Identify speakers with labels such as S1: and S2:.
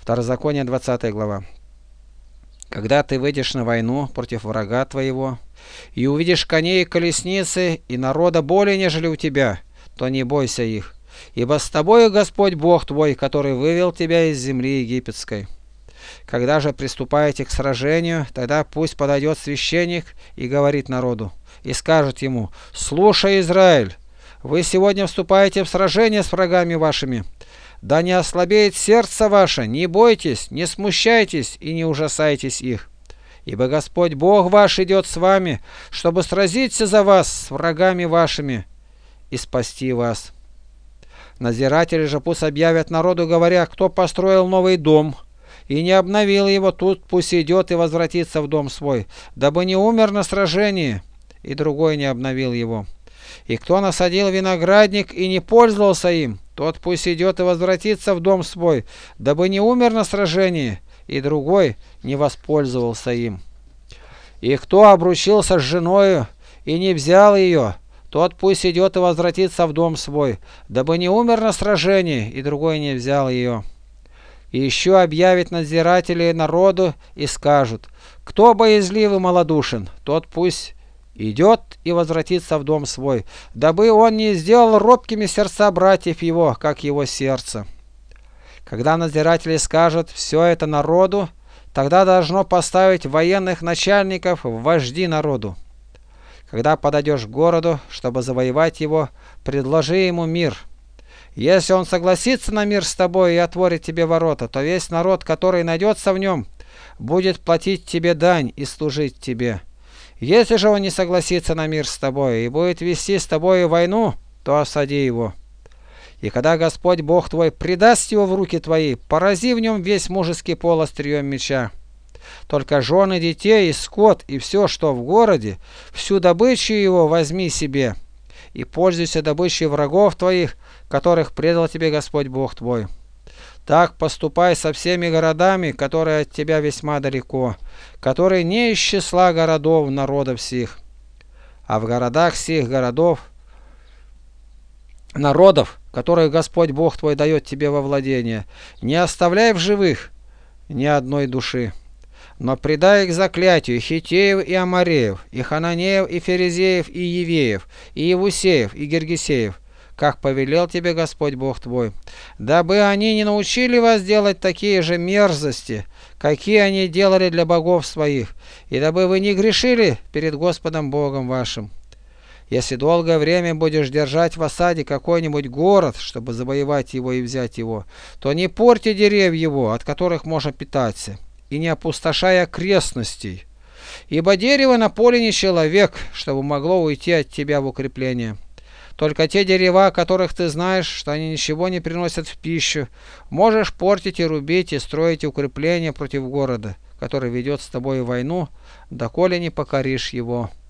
S1: Второзаконие, 20 глава. Когда ты выйдешь на войну против врага твоего, и увидишь коней и колесницы, и народа более, нежели у тебя, то не бойся их, ибо с тобою Господь Бог твой, который вывел тебя из земли египетской. Когда же приступаете к сражению, тогда пусть подойдет священник и говорит народу, и скажет ему: «Слушай, Израиль, вы сегодня вступаете в сражение с врагами вашими. Да не ослабеет сердце ваше, не бойтесь, не смущайтесь и не ужасайтесь их. Ибо Господь Бог ваш идет с вами, чтобы сразиться за вас с врагами вашими и спасти вас». Надзиратели же пусть объявят народу, говоря: кто построил новый дом и не обновил его, тут пусть идет и возвратится в дом свой, дабы не умер на сражении, и другой не обновил его. И кто насадил виноградник и не пользовался им, тот пусть идет и возвратится в дом свой, дабы не умер на сражении, и другой не воспользовался им. И кто обручился с женою и не взял ее, тот пусть идет и возвратится в дом свой, дабы не умер на сражении, и другой не взял ее. И еще объявят надзиратели народу и скажут: кто боязлив и малодушен, тот пусть идет и возвратится в дом свой, дабы он не сделал робкими сердца братьев его, как его сердце. Когда надзиратели скажут все это народу, тогда должно поставить военных начальников в вожди народу. Когда подойдешь к городу, чтобы завоевать его, предложи ему мир. Если он согласится на мир с тобой и отворит тебе ворота, то весь народ, который найдется в нем, будет платить тебе дань и служить тебе. Если же он не согласится на мир с тобой и будет вести с тобой войну, то осади его. И когда Господь Бог твой предаст его в руки твои, порази в нем весь мужеский пол острием меча. Только жены, детей и скот, и все, что в городе, всю добычу его возьми себе, и пользуйся добычей врагов твоих, которых предал тебе Господь Бог твой. Так поступай со всеми городами, которые от тебя весьма далеко, которые не из числа городов народов сих. А в городах сих народов, которых Господь Бог твой дает тебе во владение, не оставляй в живых ни одной души, но предай их заклятию Хитеев и Амореев, и Хананеев, и Ферезеев, и Евеев, и Евусеев, и Гергесеев, как повелел тебе Господь Бог твой, дабы они не научили вас делать такие же мерзости, какие они делали для богов своих, и дабы вы не грешили перед Господом Богом вашим. Если долгое время будешь держать в осаде какой-нибудь город, чтобы завоевать его и взять его, то не порти деревья его, от которых можно питаться, и не опустошай окрестностей, ибо дерево на поле не человек, чтобы могло уйти от тебя в укрепление. Только те дерева, которых ты знаешь, что они ничего не приносят в пищу, можешь портить и рубить, и строить укрепления против города, который ведет с тобой войну, доколе не покоришь его.